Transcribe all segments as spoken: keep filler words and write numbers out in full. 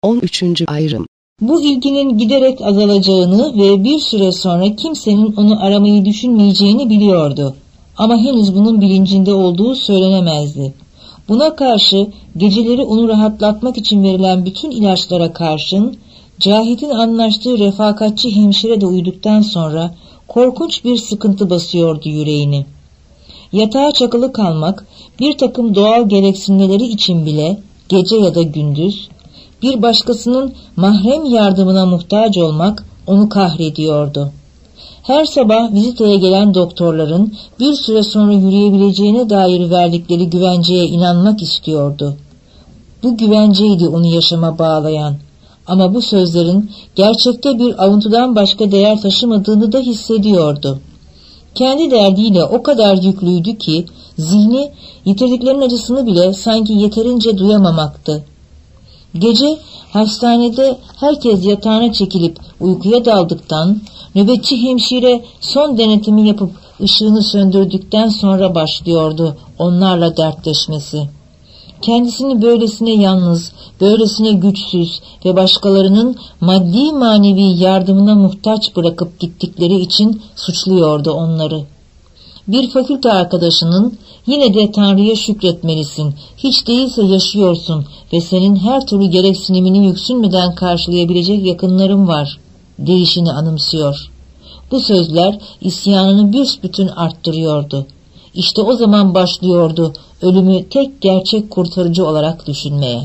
on üçüncü ayrım. Bu ilginin giderek azalacağını ve bir süre sonra kimsenin onu aramayı düşünmeyeceğini biliyordu. Ama henüz bunun bilincinde olduğu söylenemezdi. Buna karşı geceleri onu rahatlatmak için verilen bütün ilaçlara karşın Cahit'in anlaştığı refakatçi hemşire de uyuduktan sonra korkunç bir sıkıntı basıyordu yüreğini. Yatağa çakılı kalmak, bir takım doğal gereksinmeleri için bile gece ya da gündüz bir başkasının mahrem yardımına muhtaç olmak onu kahrediyordu. Her sabah viziteye gelen doktorların bir süre sonra yürüyebileceğine dair verdikleri güvenceye inanmak istiyordu. Bu güvenceydi onu yaşama bağlayan. Ama bu sözlerin gerçekte bir avuntudan başka değer taşımadığını da hissediyordu. Kendi derdiyle o kadar yüklüydü ki zihni yitirdiklerinin acısını bile sanki yeterince duyamamaktı. Gece hastanede herkes yatağına çekilip uykuya daldıktan, nöbetçi hemşire son denetimi yapıp ışığını söndürdükten sonra başlıyordu onlarla dertleşmesi. Kendisini böylesine yalnız, böylesine güçsüz ve başkalarının maddi manevi yardımına muhtaç bırakıp gittikleri için suçluyordu onları. Bir fakülte arkadaşının "Yine de Tanrı'ya şükretmelisin, hiç değilse yaşıyorsun ve senin her türlü gereksinimini yüksünmeden karşılayabilecek yakınların var" deyişini anımsıyor. Bu sözler isyanını büsbütün arttırıyordu. İşte o zaman başlıyordu ölümü tek gerçek kurtarıcı olarak düşünmeye.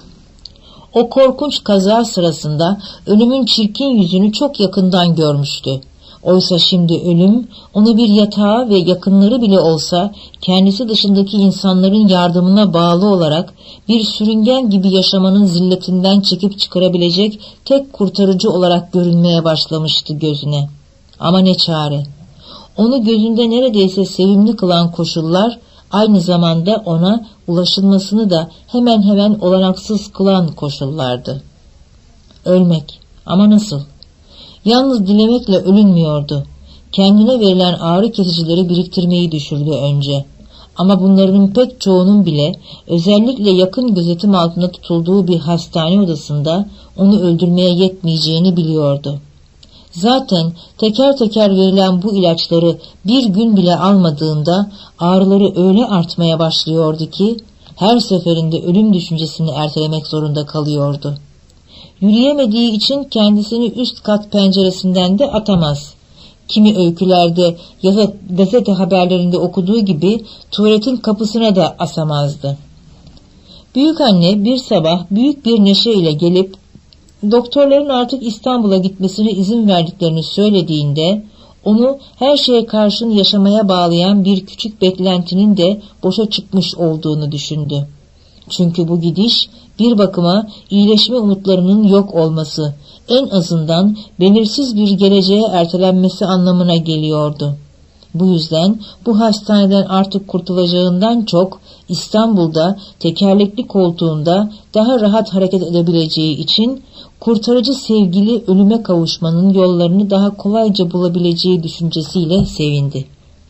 O korkunç kaza sırasında ölümün çirkin yüzünü çok yakından görmüştü. Oysa şimdi ölüm onu bir yatağa ve yakınları bile olsa kendisi dışındaki insanların yardımına bağlı olarak bir sürüngen gibi yaşamanın zilletinden çekip çıkarabilecek tek kurtarıcı olarak görünmeye başlamıştı gözüne. Ama ne çare? Onu gözünde neredeyse sevimli kılan koşullar aynı zamanda ona ulaşılmasını da hemen hemen olanaksız kılan koşullardı. Ölmek, ama nasıl? Yalnız dilemekle ölünmüyordu. Kendine verilen ağrı kesicileri biriktirmeyi düşürdü önce. Ama bunların pek çoğunun bile özellikle yakın gözetim altında tutulduğu bir hastane odasında onu öldürmeye yetmeyeceğini biliyordu. Zaten teker teker verilen bu ilaçları bir gün bile almadığında ağrıları öyle artmaya başlıyordu ki her seferinde ölüm düşüncesini ertelemek zorunda kalıyordu. Yürüyemediği için kendisini üst kat penceresinden de atamaz. Kimi öykülerde ya da gazete haberlerinde okuduğu gibi tuvaletin kapısına da asamazdı. Büyükanne bir sabah büyük bir neşeyle gelip doktorların artık İstanbul'a gitmesine izin verdiklerini söylediğinde onu her şeye karşın yaşamaya bağlayan bir küçük beklentinin de boşa çıkmış olduğunu düşündü. Çünkü bu gidiş bir bakıma iyileşme umutlarının yok olması, en azından belirsiz bir geleceğe ertelenmesi anlamına geliyordu. Bu yüzden bu hastaneden artık kurtulacağından çok İstanbul'da tekerlekli koltuğunda daha rahat hareket edebileceği için kurtarıcı sevgili ölüme kavuşmanın yollarını daha kolayca bulabileceği düşüncesiyle sevindi.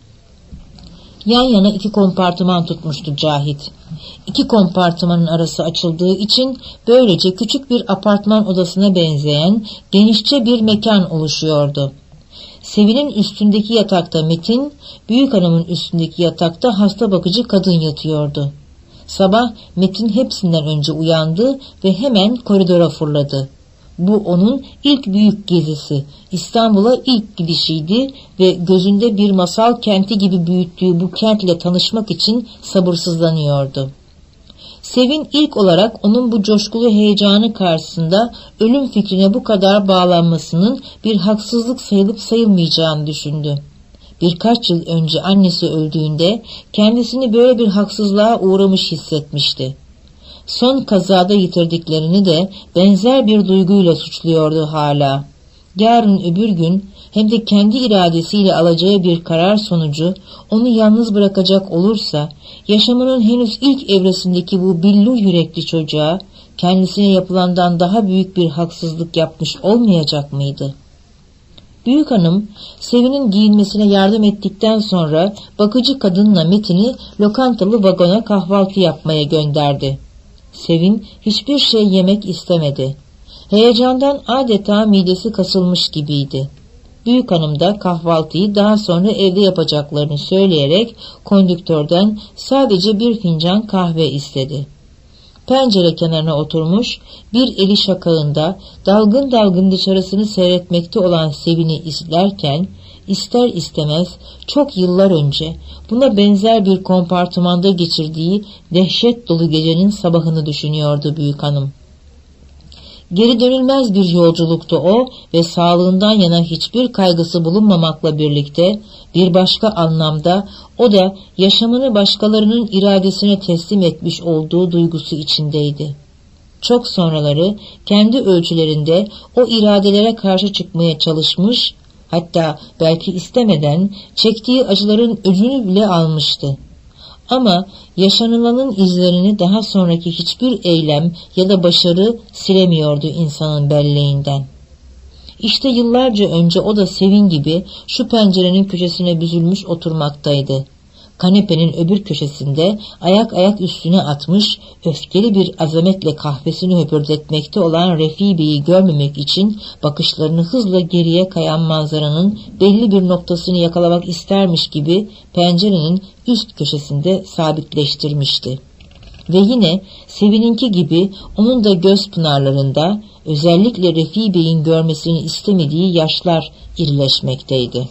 Yan yana iki kompartıman tutmuştu Cahit. İki kompartımanın arası açıldığı için böylece küçük bir apartman odasına benzeyen genişçe bir mekan oluşuyordu. Sevin'in üstündeki yatakta Metin, büyük hanımın üstündeki yatakta hasta bakıcı kadın yatıyordu. Sabah Metin hepsinden önce uyandı ve hemen koridora fırladı. Bu onun ilk büyük gezisi, İstanbul'a ilk gidişiydi ve gözünde bir masal kenti gibi büyüttüğü bu kentle tanışmak için sabırsızlanıyordu. Sevin ilk olarak onun bu coşkulu heyecanı karşısında ölüm fikrine bu kadar bağlanmasının bir haksızlık sayılıp sayılmayacağını düşündü. Birkaç yıl önce annesi öldüğünde kendisini böyle bir haksızlığa uğramış hissetmişti. Son kazada yitirdiklerini de benzer bir duyguyla suçluyordu hala. Yarın öbür gün hem de kendi iradesiyle alacağı bir karar sonucu onu yalnız bırakacak olursa yaşamının henüz ilk evresindeki bu billur yürekli çocuğa kendisine yapılandan daha büyük bir haksızlık yapmış olmayacak mıydı? Büyük hanım Sevin'in giyinmesine yardım ettikten sonra bakıcı kadınla Metin'i lokantalı vagona kahvaltı yapmaya gönderdi. Sevin hiçbir şey yemek istemedi. Heyecandan adeta midesi kasılmış gibiydi. Büyük hanım da kahvaltıyı daha sonra evde yapacaklarını söyleyerek kondüktörden sadece bir fincan kahve istedi. Pencere kenarına oturmuş, bir eli şakağında dalgın dalgın dışarısını seyretmekte olan Sevin'i izlerken, ister istemez çok yıllar önce buna benzer bir kompartımanda geçirdiği dehşet dolu gecenin sabahını düşünüyordu büyük hanım. Geri dönülmez bir yolculuktu o ve sağlığından yana hiçbir kaygısı bulunmamakla birlikte bir başka anlamda o da yaşamını başkalarının iradesine teslim etmiş olduğu duygusu içindeydi. Çok sonraları kendi ölçülerinde o iradelere karşı çıkmaya çalışmış, hatta belki istemeden çektiği acıların öcünü bile almıştı. Ama yaşanılanın izlerini daha sonraki hiçbir eylem ya da başarı silemiyordu insanın belleğinden. İşte yıllarca önce o da Sevin gibi şu pencerenin köşesine büzülmüş oturmaktaydı. Kanepenin öbür köşesinde ayak ayak üstüne atmış, öfkeli bir azametle kahvesini höpürdetmekte olan Refi Bey'i görmemek için bakışlarını hızla geriye kayan manzaranın belli bir noktasını yakalamak istermiş gibi pencerenin üst köşesinde sabitleştirmişti. Ve yine Sevin'inki gibi onun da göz pınarlarında özellikle Refi Bey'in görmesini istemediği yaşlar irileşmekteydi.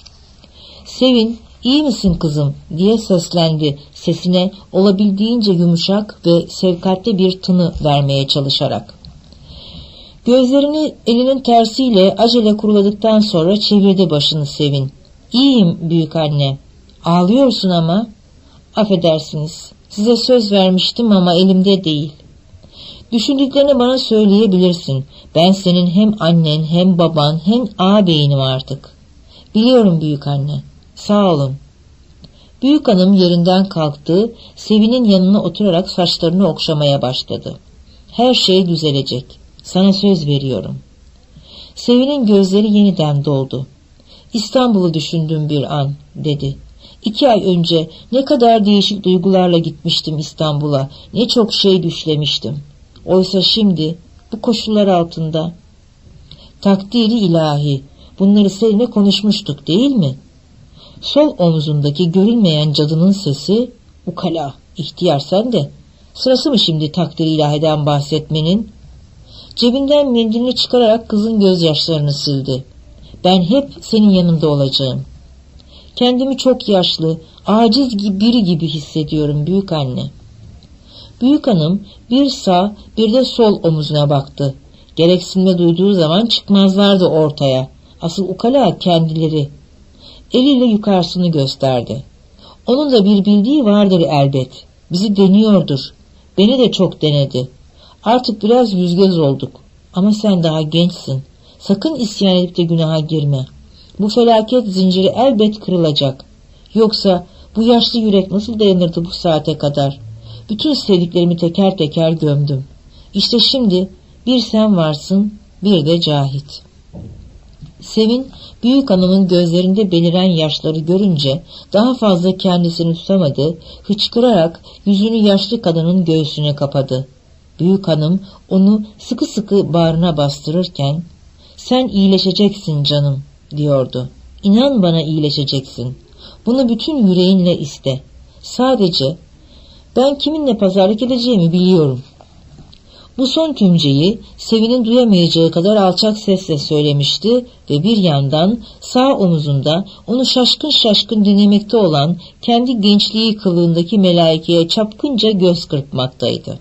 Sevin, "İyi misin kızım?" diye seslendi, sesine olabildiğince yumuşak ve şefkatli bir tını vermeye çalışarak. Gözlerini elinin tersiyle acele kuruladıktan sonra çevirdi başını Sevin. "İyiyim büyük anne." "Ağlıyorsun ama." "Affedersiniz, size söz vermiştim ama elimde değil." "Düşündüklerini bana söyleyebilirsin. Ben senin hem annen hem baban hem ağabeyinim artık." "Biliyorum büyük anne. Sağ olun." Büyük hanım yerinden kalktı, Sevin'in yanına oturarak saçlarını okşamaya başladı. "Her şey düzelecek. Sana söz veriyorum." Sevin'in gözleri yeniden doldu. "İstanbul'u düşündüm bir an," dedi. "İki ay önce ne kadar değişik duygularla gitmiştim İstanbul'a, ne çok şey düşlemiştim. Oysa şimdi bu koşullar altında." "Takdiri ilahi, bunları seninle konuşmuştuk değil mi?" Sol omzundaki görülmeyen cadının sesi, "Ukala, ihtiyar sen de. Sırası mı şimdi takdir ilahiden bahsetmenin?" Cebinden mendilini çıkararak kızın gözyaşlarını sildi. "Ben hep senin yanında olacağım. Kendimi çok yaşlı, aciz gibi biri gibi hissediyorum büyük anne." Büyük hanım bir sağ bir de sol omuzuna baktı. Gereksinme duyduğu zaman çıkmazlardı ortaya. Asıl ukala kendileri. Eliyle yukarısını gösterdi. "Onun da bir bildiği vardır elbet. Bizi deniyordur. Beni de çok denedi. Artık biraz yüz göz olduk. Ama sen daha gençsin. Sakın isyan edip de günaha girme. Bu felaket zinciri elbet kırılacak. Yoksa bu yaşlı yürek nasıl dayanırdı bu saate kadar? Bütün sevdiklerimi teker teker gömdüm. İşte şimdi bir sen varsın, bir de Cahit." Sevin, büyük hanımın gözlerinde beliren yaşları görünce daha fazla kendisini tutamadı, hıçkırarak yüzünü yaşlı kadının göğsüne kapadı. Büyük hanım onu sıkı sıkı bağrına bastırırken, "Sen iyileşeceksin canım," diyordu. "İnan bana iyileşeceksin. Bunu bütün yüreğinle iste. Sadece ben kiminle pazarlık edeceğimi biliyorum." Bu son cümleyi Sevin'in duyamayacağı kadar alçak sesle söylemişti ve bir yandan sağ omuzunda onu şaşkın şaşkın dinlemekte olan kendi gençliği kılığındaki melaikeye çapkınca göz kırpmaktaydı.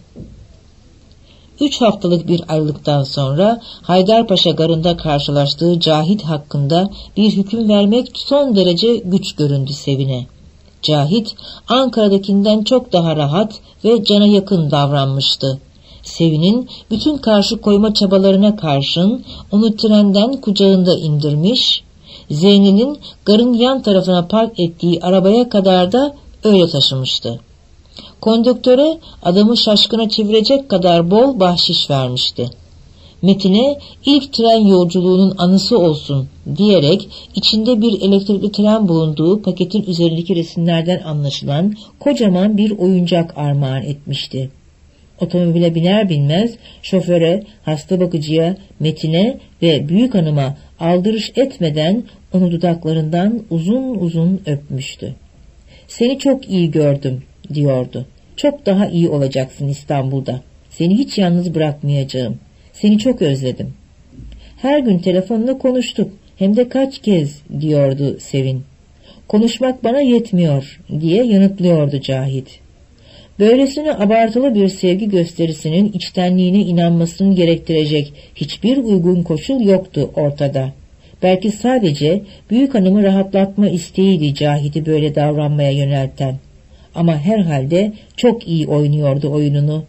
Üç haftalık bir ayrılıktan sonra Haydarpaşa garında karşılaştığı Cahit hakkında bir hüküm vermek son derece güç göründü Sevin'e. Cahit, Ankara'dakinden çok daha rahat ve cana yakın davranmıştı. Sevin'in bütün karşı koyma çabalarına karşın onu trenden kucağında indirmiş, Zeynel'in garın yan tarafına park ettiği arabaya kadar da öyle taşımıştı. Konduktöre adamı şaşkına çevirecek kadar bol bahşiş vermişti. Metin'e ilk tren yolculuğunun anısı olsun diyerek içinde bir elektrikli tren bulunduğu paketin üzerindeki resimlerden anlaşılan kocaman bir oyuncak armağan etmişti. Otomobile biner binmez şoföre, hasta bakıcıya, Metin'e ve büyük hanıma aldırış etmeden onu dudaklarından uzun uzun öpmüştü. "Seni çok iyi gördüm," diyordu. "Çok daha iyi olacaksın İstanbul'da. Seni hiç yalnız bırakmayacağım. Seni çok özledim." "Her gün telefonla konuştuk. Hem de kaç kez," diyordu Sevin. "Konuşmak bana yetmiyor," diye yanıtlıyordu Cahit. Böylesine abartılı bir sevgi gösterisinin içtenliğine inanmasını gerektirecek hiçbir uygun koşul yoktu ortada. Belki sadece büyük hanımı rahatlatma isteğiydi Cahit'i böyle davranmaya yönelten. Ama herhalde çok iyi oynuyordu oyununu.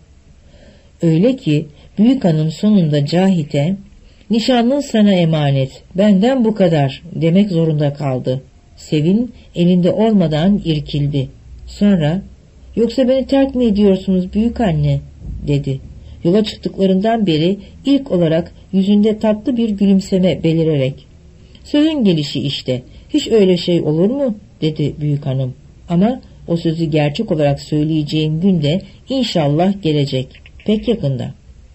Öyle ki büyük hanım sonunda Cahit'e "Nişanlın sana emanet, benden bu kadar," demek zorunda kaldı. Sevin elinde olmadan irkildi. Sonra "Yoksa beni terk mi ediyorsunuz büyük anne?" dedi. Yola çıktıklarından beri ilk olarak yüzünde tatlı bir gülümseme belirerek. "Sözün gelişi işte. Hiç öyle şey olur mu?" dedi büyük hanım. "Ama o sözü gerçek olarak söyleyeceğim gün de inşallah gelecek. Pek yakında."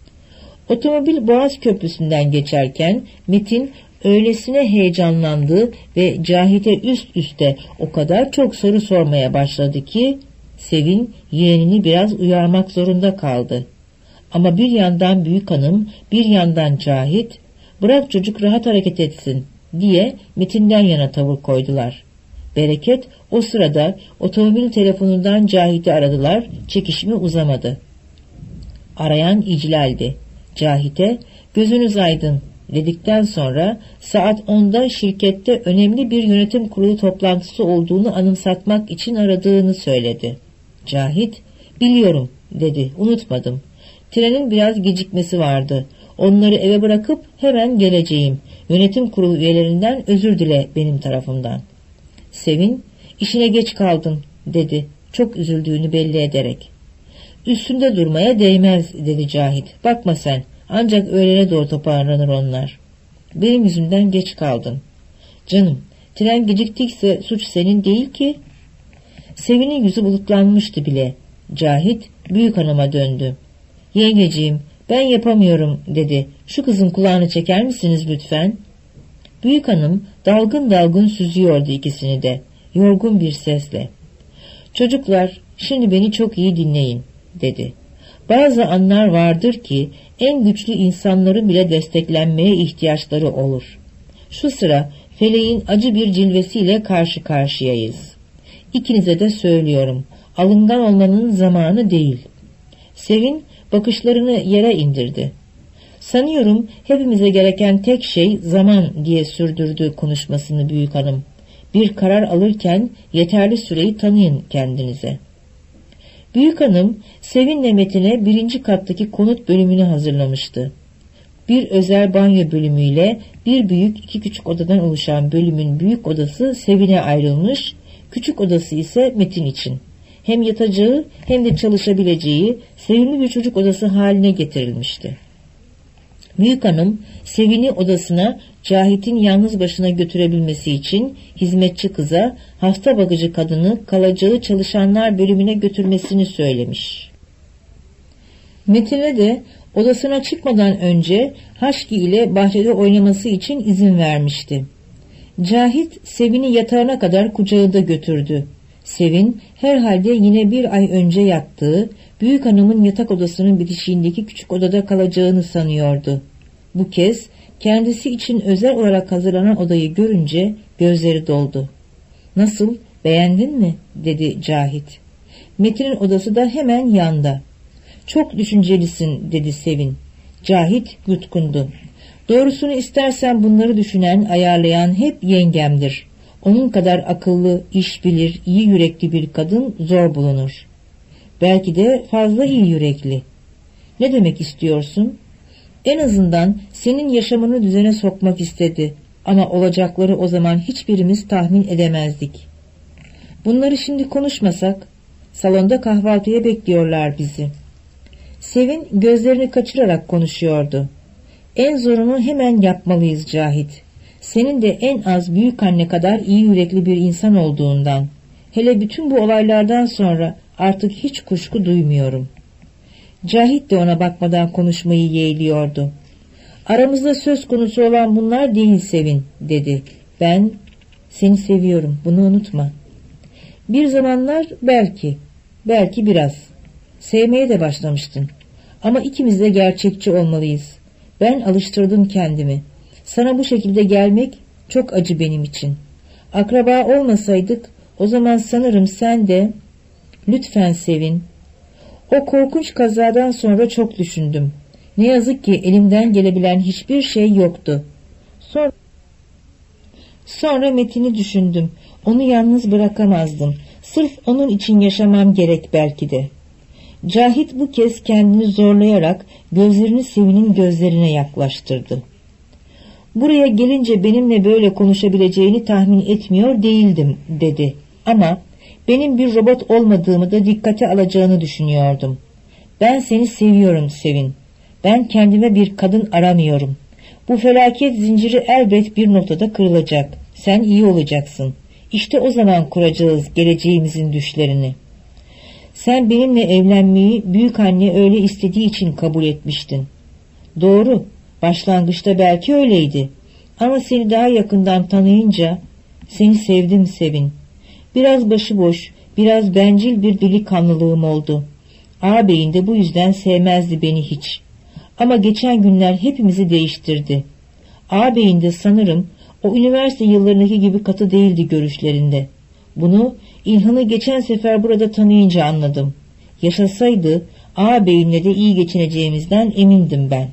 Otomobil Boğaz Köprüsü'nden geçerken Metin öylesine heyecanlandı ve Cahit'e üst üste o kadar çok soru sormaya başladı ki Sevin yeğenini biraz uyarmak zorunda kaldı. Ama bir yandan büyük hanım, bir yandan Cahit, "Bırak çocuk rahat hareket etsin," diye Metin'den yana tavır koydular. Bereket o sırada otomobil telefonundan Cahit'i aradılar, çekişme uzamadı. Arayan İclal'di. Cahit'e "Gözünüz aydın," dedikten sonra saat onda şirkette önemli bir yönetim kurulu toplantısı olduğunu anımsatmak için aradığını söyledi. Cahit "Biliyorum," dedi, "unutmadım. Trenin biraz gecikmesi vardı. Onları eve bırakıp hemen geleceğim. Yönetim kurulu üyelerinden özür dile benim tarafımdan." Sevin "İşine geç kaldın," dedi, çok üzüldüğünü belli ederek. "Üstünde durmaya değmez," dedi Cahit. "Bakma sen, ancak öğlene doğru toparlanır onlar." "Benim yüzümden geç kaldın." "Canım, tren geciktiyse suç senin değil ki." Sevin'in yüzü bulutlanmıştı bile. Cahit büyük hanıma döndü. "Yengeciğim, ben yapamıyorum," dedi. "Şu kızın kulağını çeker misiniz lütfen?" Büyük hanım dalgın dalgın süzüyordu ikisini de, yorgun bir sesle. "Çocuklar, şimdi beni çok iyi dinleyin," dedi. "Bazı anlar vardır ki en güçlü insanların bile desteklenmeye ihtiyaçları olur. Şu sıra feleğin acı bir cilvesiyle karşı karşıyayız. İkinize de söylüyorum, alıngan olmanın zamanı değil." Sevin bakışlarını yere indirdi. "Sanıyorum hepimize gereken tek şey zaman," diye sürdürdü konuşmasını büyük hanım. "Bir karar alırken yeterli süreyi tanıyın kendinize." Büyük hanım Sevin'le Metin'e birinci kattaki konut bölümünü hazırlamıştı. Bir özel banyo bölümüyle bir büyük iki küçük odadan oluşan bölümün büyük odası Sevin'e ayrılmış, küçük odası ise Metin için. Hem yatacağı hem de çalışabileceği sevimli bir çocuk odası haline getirilmişti. Büyük hanım Sevin'i odasına Cahit'in yalnız başına götürebilmesi için hizmetçi kıza hasta bakıcı kadını kalacağı çalışanlar bölümüne götürmesini söylemiş. Metin'e de odasına çıkmadan önce Haşki ile bahçede oynaması için izin vermişti. Cahit Sevin'i yatağına kadar kucağında götürdü. Sevin herhalde yine bir ay önce yattığı büyük hanımın yatak odasının bitişiğindeki küçük odada kalacağını sanıyordu. Bu kez kendisi için özel olarak hazırlanan odayı görünce gözleri doldu. "Nasıl, beğendin mi?" dedi Cahit. Metin'in odası da hemen yanda. "Çok düşüncelisin," dedi Sevin. Cahit yutkundu. "Doğrusunu istersen bunları düşünen, ayarlayan hep yengemdir. Onun kadar akıllı, iş bilir, iyi yürekli bir kadın zor bulunur. Belki de fazla iyi yürekli." "Ne demek istiyorsun?" "En azından senin yaşamını düzene sokmak istedi. Ama olacakları o zaman hiçbirimiz tahmin edemezdik. Bunları şimdi konuşmasak, salonda kahvaltıya bekliyorlar bizi." Sevin gözlerini kaçırarak konuşuyordu. "En zorunu hemen yapmalıyız Cahit. Senin de en az büyük anne kadar iyi yürekli bir insan olduğundan, hele bütün bu olaylardan sonra artık hiç kuşku duymuyorum." Cahit de ona bakmadan konuşmayı yeğliyordu. Aramızda söz konusu olan bunlar değil Sevin, dedi. Ben seni seviyorum, bunu unutma. Bir zamanlar belki, belki biraz. Sevmeye de başlamıştın. Ama ikimiz de gerçekçi olmalıyız. Ben alıştırdım kendimi. Sana bu şekilde gelmek çok acı benim için. Akraba olmasaydık o zaman sanırım sen de... Lütfen Sevin. O korkunç kazadan sonra çok düşündüm. Ne yazık ki elimden gelebilen hiçbir şey yoktu. Sonra, sonra Metin'i düşündüm. Onu yalnız bırakamazdım. Sırf onun için yaşamam gerek belki de. Cahit bu kez kendini zorlayarak gözlerini Sevin'in gözlerine yaklaştırdı. Buraya gelince benimle böyle konuşabileceğini tahmin etmiyor değildim, dedi. Ama benim bir robot olmadığımı da dikkate alacağını düşünüyordum. Ben seni seviyorum Sevin. Ben kendime bir kadın aramıyorum. Bu felaket zinciri elbet bir noktada kırılacak. Sen iyi olacaksın. İşte o zaman kuracağız geleceğimizin düşlerini. Sen benimle evlenmeyi büyük anne öyle istediği için kabul etmiştin. Doğru, başlangıçta belki öyleydi. Ama seni daha yakından tanıyınca seni sevdim Sevin. Biraz başıboş, biraz bencil bir delikanlılığım oldu. Ağabeyin de bu yüzden sevmezdi beni hiç. Ama geçen günler hepimizi değiştirdi. Ağabeyin de sanırım o üniversite yıllarındaki gibi katı değildi görüşlerinde. Bunu İlhan'ı geçen sefer burada tanıyınca anladım. Yaşasaydı ağabeyimle de iyi geçineceğimizden emindim ben.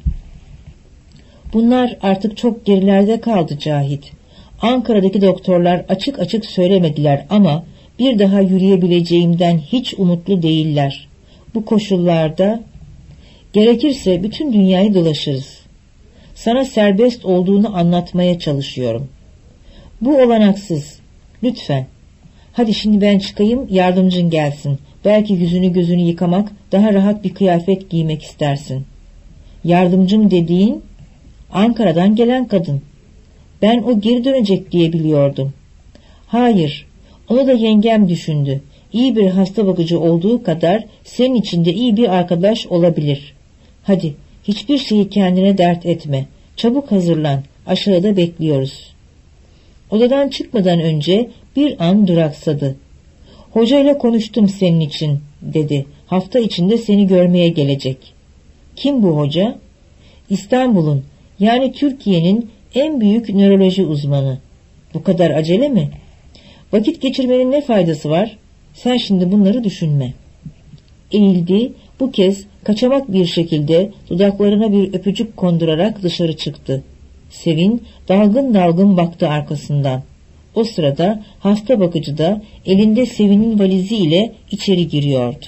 Bunlar artık çok gerilerde kaldı Cahit. Ankara'daki doktorlar açık açık söylemediler ama bir daha yürüyebileceğimden hiç umutlu değiller. Bu koşullarda gerekirse bütün dünyayı dolaşırız. Sana serbest olduğunu anlatmaya çalışıyorum. Bu olanaksız. Lütfen. Hadi şimdi ben çıkayım, yardımcın gelsin. Belki yüzünü gözünü yıkamak, daha rahat bir kıyafet giymek istersin. Yardımcım dediğin Ankara'dan gelen kadın. Ben o geri dönecek diye biliyordum. Hayır, onu da yengem düşündü. İyi bir hasta bakıcı olduğu kadar senin için de iyi bir arkadaş olabilir. Hadi, hiçbir şeyi kendine dert etme. Çabuk hazırlan, aşağıda bekliyoruz. Odadan çıkmadan önce bir an duraksadı. Hocayla konuştum senin için, dedi. Hafta içinde seni görmeye gelecek. Kim bu hoca? İstanbul'un, yani Türkiye'nin en büyük nöroloji uzmanı. Bu kadar acele mi? Vakit geçirmenin ne faydası var? Sen şimdi bunları düşünme. Eğildi, bu kez kaçamak bir şekilde dudaklarına bir öpücük kondurarak dışarı çıktı. Sevin dalgın dalgın baktı arkasından. O sırada hasta bakıcı da elinde Sevin'in valiziyle içeri giriyordu.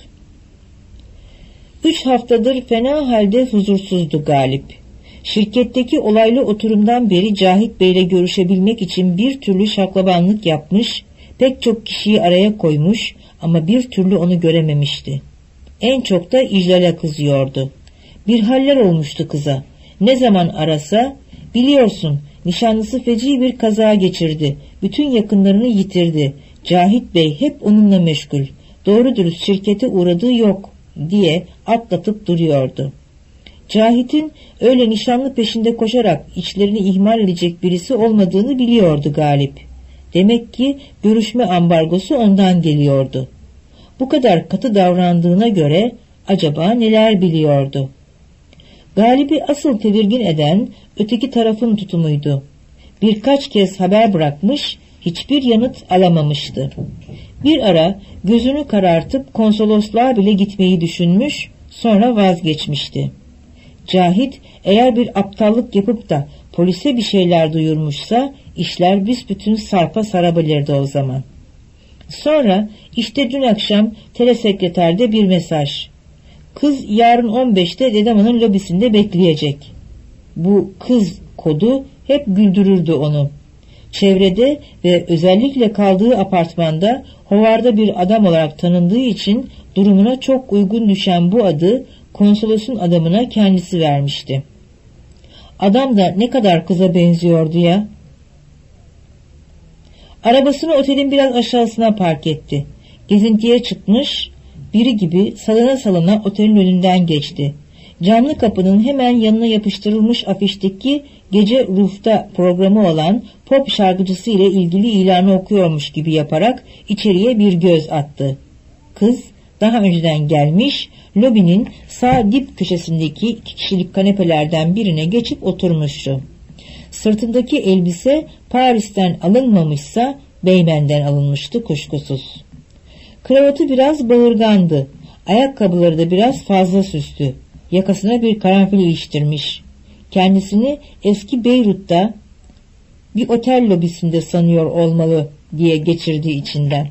Üç haftadır fena halde huzursuzdu Galip. Şirketteki olaylı oturumdan beri Cahit Bey'le görüşebilmek için bir türlü şaklabanlık yapmış, pek çok kişiyi araya koymuş ama bir türlü onu görememişti. En çok da İclal'e kızıyordu. Bir haller olmuştu kıza. Ne zaman arasa, biliyorsun nişanlısı feci bir kaza geçirdi. Bütün yakınlarını yitirdi. Cahit Bey hep onunla meşgul. Doğru dürüst şirkete uğradığı yok diye atlatıp duruyordu. Cahit'in öyle nişanlı peşinde koşarak içlerini ihmal edecek birisi olmadığını biliyordu Galip. Demek ki görüşme ambargosu ondan geliyordu. Bu kadar katı davrandığına göre acaba neler biliyordu? Galip'i asıl tedirgin eden öteki tarafın tutumuydu. Birkaç kez haber bırakmış, hiçbir yanıt alamamıştı. Bir ara gözünü karartıp konsolosluğa bile gitmeyi düşünmüş, sonra vazgeçmişti. Cahit eğer bir aptallık yapıp da polise bir şeyler duyurmuşsa işler büsbütün sarpa sarabilirdi o zaman. Sonra işte dün akşam telesekreterde bir mesaj. Kız yarın on beşte Dedeman'ın lobisinde bekleyecek. Bu kız kodu hep güldürürdü onu. Çevrede ve özellikle kaldığı apartmanda hovarda bir adam olarak tanındığı için durumuna çok uygun düşen bu adı konsolosun adamına kendisi vermişti. Adam da ne kadar kıza benziyordu ya. Arabasını otelin biraz aşağısına park etti. Gezintiye çıkmış, biri gibi salına salına otelin önünden geçti. Camlı kapının hemen yanına yapıştırılmış afişteki gece Ruf'ta programı olan pop şarkıcısı ile ilgili ilanı okuyormuş gibi yaparak içeriye bir göz attı. Kız daha önceden gelmiş, lobinin sağ dip köşesindeki iki kişilik kanepelerden birine geçip oturmuştu. Sırtındaki elbise Paris'ten alınmamışsa Beymen'den alınmıştı kuşkusuz. Kravatı biraz bağırgandı, ayakkabıları da biraz fazla süslü. Yakasına bir karanfil iliştirmiş. Kendisini eski Beyrut'ta bir otel lobisinde sanıyor olmalı diye geçirdiği içinden.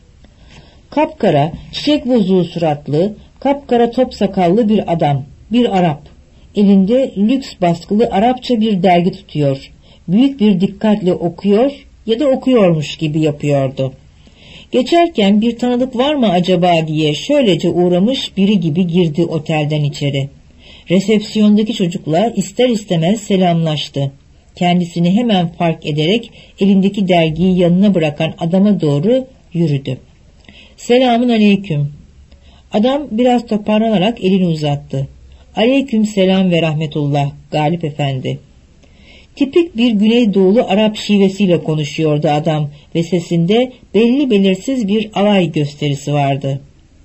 Kapkara, çiçek bozuğu suratlı, kapkara top sakallı bir adam, bir Arap. Elinde lüks baskılı Arapça bir dergi tutuyor. Büyük bir dikkatle okuyor ya da okuyormuş gibi yapıyordu. Geçerken bir tanıdık var mı acaba diye şöylece uğramış biri gibi girdi otelden içeri. Resepsiyondaki çocukla ister istemez selamlaştı. Kendisini hemen fark ederek elindeki dergiyi yanına bırakan adama doğru yürüdü. Selamun aleyküm. Adam biraz toparlanarak elini uzattı. Aleyküm selam ve rahmetullah Galip Efendi. Tipik bir Güneydoğulu Arap şivesiyle konuşuyordu adam ve sesinde belli belirsiz bir alay gösterisi vardı.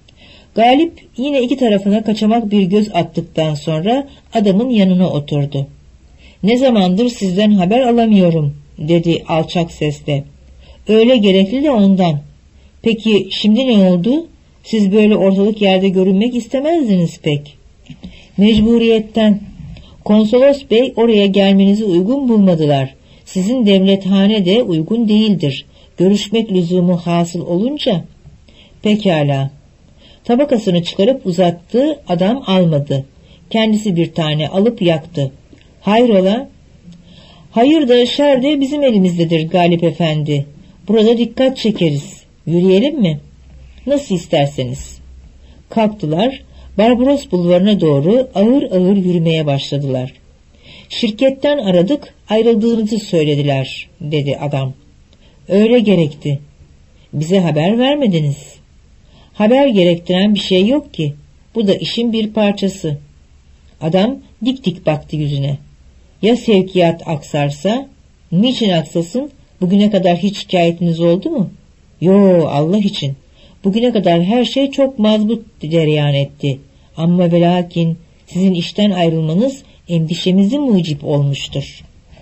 Galip yine iki tarafına kaçamak bir göz attıktan sonra adamın yanına oturdu. Ne zamandır sizden haber alamıyorum dedi alçak sesle. Öyle gerekli de ondan. Peki şimdi ne oldu? Siz böyle ortalık yerde görünmek istemezdiniz pek. Mecburiyetten. Konsolos bey oraya gelmenizi uygun bulmadılar. Sizin devlethane de uygun değildir. Görüşmek lüzumu hasıl olunca. Pekala. Tabakasını çıkarıp uzattı, adam almadı. Kendisi bir tane alıp yaktı. Hayrola? Hayır da şer de bizim elimizdedir Galip Efendi. Burada dikkat çekeriz. Yürüyelim mi? Nasıl isterseniz. Kalktılar, Barbaros Bulvarı'na doğru ağır ağır yürümeye başladılar. Şirketten aradık, ayrıldığınızı söylediler, dedi adam. Öyle gerekti. Bize haber vermediniz. Haber gerektiren bir şey yok ki. Bu da işin bir parçası. Adam dik dik baktı yüzüne. Ya sevkiyat aksarsa? Niçin aksasın? Bugüne kadar hiç şikayetiniz oldu mu? Yo, Allah için. Bugüne kadar her şey çok mazbut cereyan etti. Ama ve lakin sizin işten ayrılmanız endişemizi mucip olmuştur.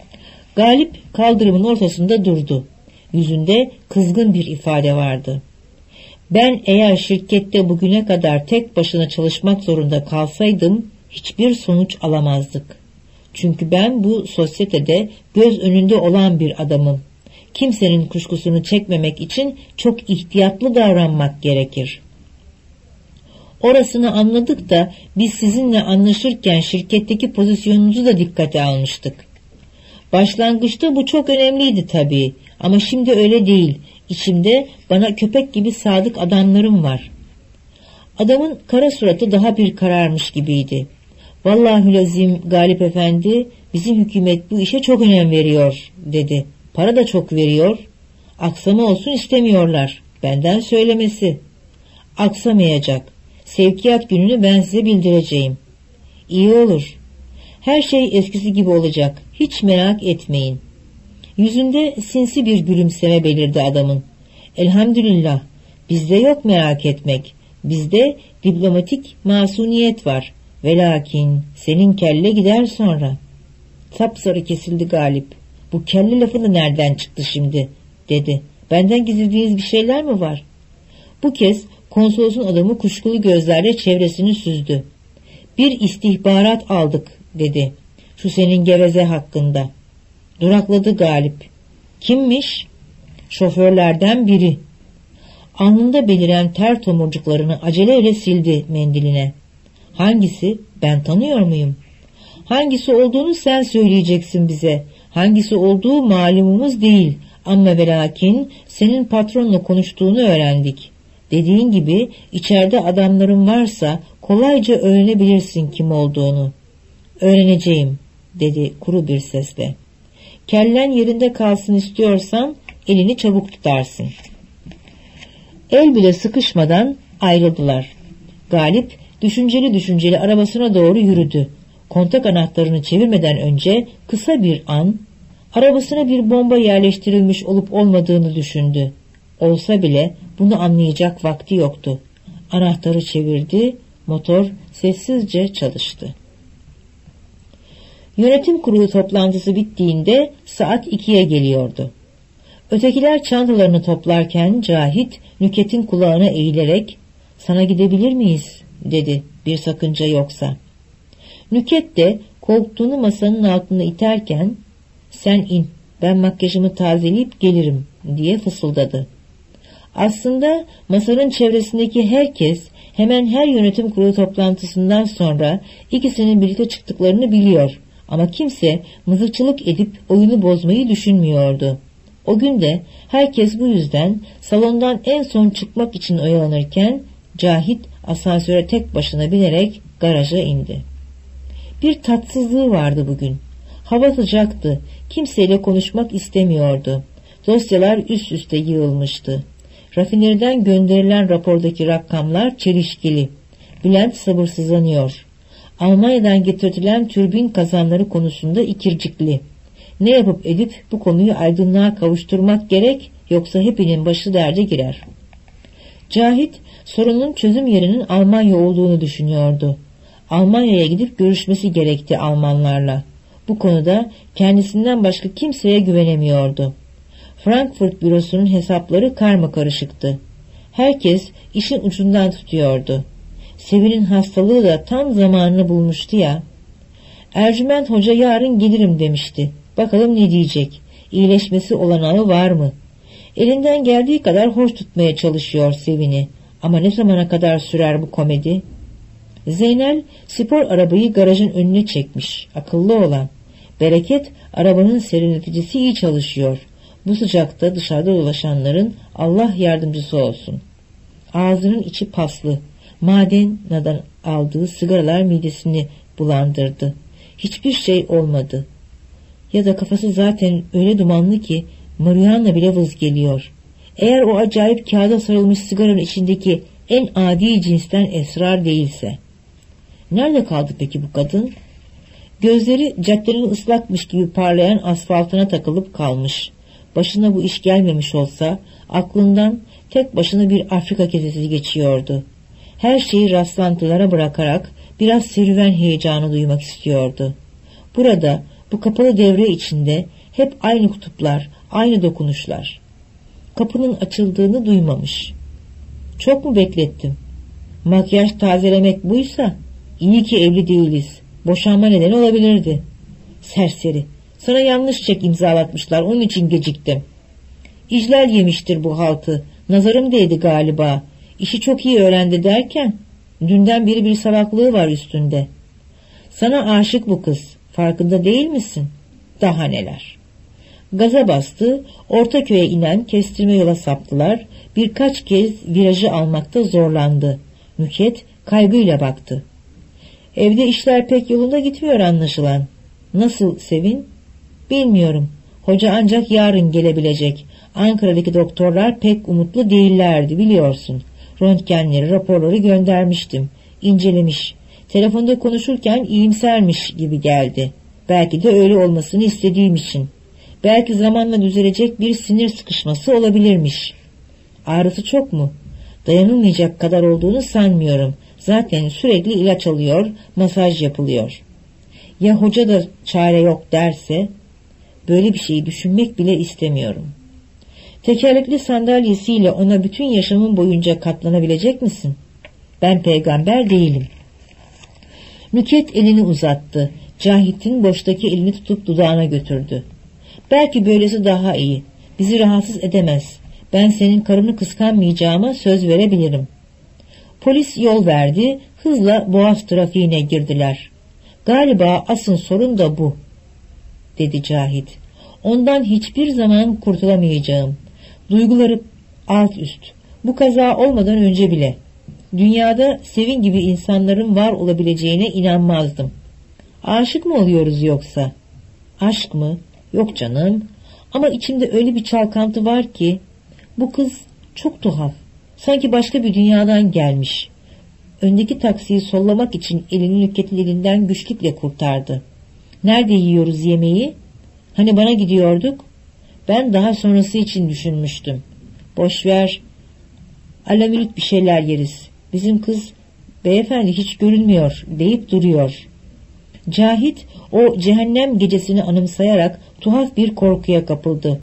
Galip kaldırımın ortasında durdu. Yüzünde kızgın bir ifade vardı. Ben eğer şirkette bugüne kadar tek başına çalışmak zorunda kalsaydım hiçbir sonuç alamazdık. Çünkü ben bu sosyetede göz önünde olan bir adamım. Kimsenin kuşkusunu çekmemek için çok ihtiyatlı davranmak gerekir. Orasını anladık da biz sizinle anlaşırken şirketteki pozisyonunuzu da dikkate almıştık. Başlangıçta bu çok önemliydi tabii ama şimdi öyle değil. İçimde bana köpek gibi sadık adamlarım var. Adamın kara suratı daha bir kararmış gibiydi. Vallahi lazim Galip Efendi, bizim hükümet bu işe çok önem veriyor, dedi. Para da çok veriyor. Aksama olsun istemiyorlar. Benden söylemesi. Aksamayacak. Sevkiyat gününü ben size bildireceğim. İyi olur. Her şey eskisi gibi olacak. Hiç merak etmeyin. Yüzünde sinsi bir gülümseme belirdi adamın. Elhamdülillah. Bizde yok merak etmek. Bizde diplomatik masuniyet var. Velakin senin kelle gider sonra. Sapsarı kesildi Galip. Bu kelle lafı da nereden çıktı şimdi, dedi. Benden gizlediğiniz bir şeyler mi var? Bu kez konsolosun adamı kuşkulu gözlerle çevresini süzdü. Bir istihbarat aldık, dedi. Şu senin geveze hakkında. Durakladı Galip. Kimmiş? Şoförlerden biri. Alnında beliren ter tomurcuklarını aceleyle sildi mendiline. Hangisi? Ben tanıyor muyum? Hangisi olduğunu sen söyleyeceksin bize. Hangisi olduğu malumumuz değil. Ama ve lakin senin patronla konuştuğunu öğrendik. Dediğin gibi içeride adamların varsa kolayca öğrenebilirsin kim olduğunu. Öğreneceğim, dedi kuru bir sesle. Kellen yerinde kalsın istiyorsan elini çabuk tutarsın. El bile sıkışmadan ayrıldılar. Galip düşünceli düşünceli arabasına doğru yürüdü. Kontak anahtarını çevirmeden önce kısa bir an arabasına bir bomba yerleştirilmiş olup olmadığını düşündü. Olsa bile bunu anlayacak vakti yoktu. Anahtarı çevirdi, motor sessizce çalıştı. Yönetim kurulu toplantısı bittiğinde saat ikiye geliyordu. Ötekiler çantalarını toplarken Cahit Nükhet'in kulağına eğilerek "Sana gidebilir miyiz?" dedi, "bir sakınca yoksa." Nükhet de koltuğunu masanın altına iterken "Sen in, ben makyajımı tazeleyip gelirim." diye fısıldadı. Aslında masanın çevresindeki herkes hemen her yönetim kurulu toplantısından sonra ikisinin birlikte çıktıklarını biliyor ama kimse mızıkçılık edip oyunu bozmayı düşünmüyordu. O gün de herkes bu yüzden salondan en son çıkmak için oyalanırken Cahit asansöre tek başına binerek garaja indi. Bir tatsızlığı vardı bugün. Hava sıcaktı. Kimseyle konuşmak istemiyordu. Dosyalar üst üste yığılmıştı. Rafineriden gönderilen rapordaki rakamlar çelişkili. Bülent sabırsızlanıyor. Almanya'dan getirilen türbin kazanları konusunda ikircikli. Ne yapıp edip bu konuyu aydınlığa kavuşturmak gerek, yoksa hepinin başı derde girer. Cahit sorunun çözüm yerinin Almanya olduğunu düşünüyordu. Almanya'ya gidip görüşmesi gerekti Almanlarla. Bu konuda kendisinden başka kimseye güvenemiyordu. Frankfurt bürosunun hesapları karmakarışıktı. Herkes işin ucundan tutuyordu. Sevin'in hastalığı da tam zamanını bulmuştu ya. Ercüment Hoca yarın gelirim demişti. Bakalım ne diyecek? İyileşmesi olanağı var mı? Elinden geldiği kadar hoş tutmaya çalışıyor Sevin'i. Ama ne zamana kadar sürer bu komedi? Zeynel spor arabayı garajın önüne çekmiş. Akıllı olan. Bereket arabanın serinleticisi iyi çalışıyor. Bu sıcakta dışarıda dolaşanların Allah yardımcısı olsun. Ağzının içi paslı. Madena'dan aldığı sigaralar midesini bulandırdı. Hiçbir şey olmadı. Ya da kafası zaten öyle dumanlı ki Mariana bile vız geliyor. Eğer o acayip kağıda sarılmış sigaranın içindeki en adi cinsten esrar değilse. Nerede kaldı peki bu kadın? Gözleri caddenin ıslakmış gibi parlayan asfaltına takılıp kalmış. Başına bu iş gelmemiş olsa aklından tek başına bir Afrika kesesi geçiyordu. Her şeyi rastlantılara bırakarak biraz serüven heyecanı duymak istiyordu. Burada, bu kapalı devre içinde hep aynı kutuplar, aynı dokunuşlar. Kapının açıldığını duymamış. Çok mu beklettim? Makyaj tazelemek buysa iyi ki evli değiliz. Boşanma nedeni olabilirdi. Serseri. Sana yanlış çek imzalatmışlar, onun için geciktim. İclal yemiştir bu haltı. Nazarım değdi galiba. İşi çok iyi öğrendi derken dünden beri bir salaklığı var üstünde. Sana aşık bu kız. Farkında değil misin? Daha neler. Gaza bastı, Ortaköy'e inen kestirme yola saptılar. Birkaç kez virajı almakta zorlandı. Nükhet kaygıyla baktı. Evde işler pek yolunda gitmiyor anlaşılan. Nasıl Sevin? Bilmiyorum. Hoca ancak yarın gelebilecek. Ankara'daki doktorlar pek umutlu değillerdi biliyorsun. Röntgenleri, raporları göndermiştim. İncelemiş. Telefonda konuşurken iyimsermiş gibi geldi. Belki de öyle olmasını istediğim için. Belki zamanla düzelecek bir sinir sıkışması olabilirmiş. Ağrısı çok mu? Dayanılmayacak kadar olduğunu sanmıyorum. Zaten sürekli ilaç alıyor, masaj yapılıyor. Ya hoca da çare yok derse? Böyle bir şeyi düşünmek bile istemiyorum. Tekerlekli sandalyesiyle ona bütün yaşamın boyunca katlanabilecek misin? Ben peygamber değilim. Nükhet elini uzattı. Cahit'in boştaki elini tutup dudağına götürdü. Belki böylesi daha iyi. Bizi rahatsız edemez. Ben senin karını kıskanmayacağıma söz verebilirim. Polis yol verdi. Hızla Boğaz trafiğine girdiler. Galiba asıl sorun da bu, dedi Cahit. Ondan hiçbir zaman kurtulamayacağım. Duyguları alt üst. Bu kaza olmadan önce bile. Dünyada Sevin gibi insanların var olabileceğine inanmazdım. Aşık mı oluyoruz yoksa? Aşk mı? Yok canım. Ama içimde öyle bir çalkantı var ki bu kız çok tuhaf. Sanki başka bir dünyadan gelmiş. öndeki taksiyi sollamak için elini Nükhet'in elinden güçlükle kurtardı. Nerede yiyoruz yemeği? Hani bana gidiyorduk? Ben daha sonrası için düşünmüştüm. Boş ver. Alamülit bir şeyler yeriz. Bizim kız, beyefendi hiç görünmüyor deyip duruyor. Cahit o cehennem gecesini anımsayarak tuhaf bir korkuya kapıldı.